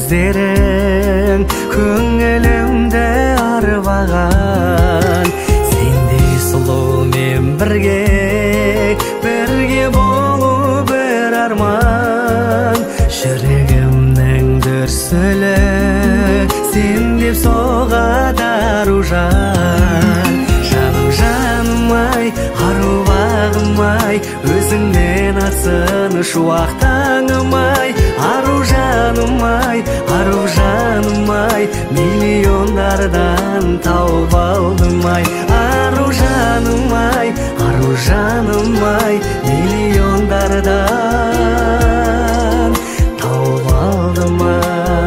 көздерің көңілімді арбаған. Сендей сұлумен бірге болу бір арман. Жүрегімнің дүрсілі сен деп соғады аружан. Жаным-ай, аруағым-ай, өзіңнен атсын шуақтаңым-ай. Аружаным-ай, аружаным-ай, миллиондардан тауып алдым-ай. Аружаным-ай, аружаным-ай, миллиондардан тауып алдым-ай.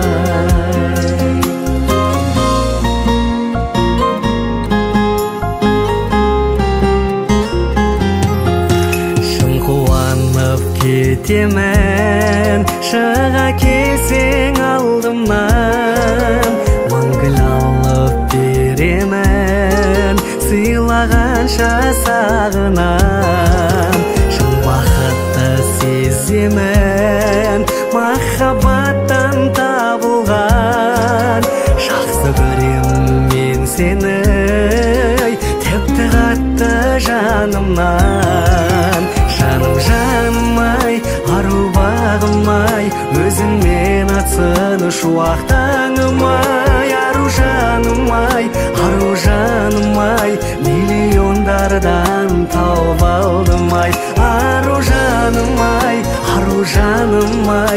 Кетемен шыға келсең алдымнан, мәңгіл алып беремен сыйлағанша сағынан. Шын бақытты сеземен махаббаттан табылған. Жақсы көрем мен сені тіпті қатты жанымнан. Жаным-ай, ару-бағым-ай, өзіңмен атсын шуақтаңым-ай. Аружаным-ай, аружаным-ай, миллиондардан тауып алдым-ай. Аружаным-ай, аружаным-ай,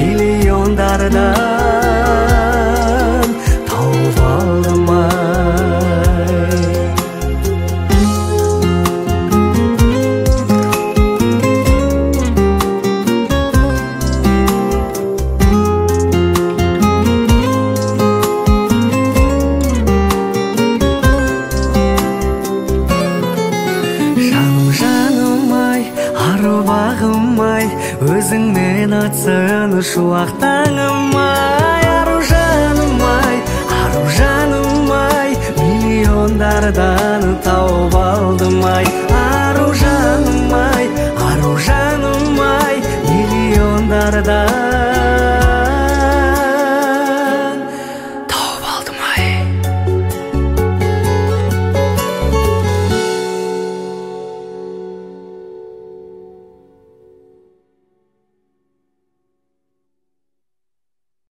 миллиондардан тауып алдым-ай. Ару-бағым-ай, өзіңмен атсын шуақтаңым-ай. Аружаным-ай, аружаным-ай, миллиондардан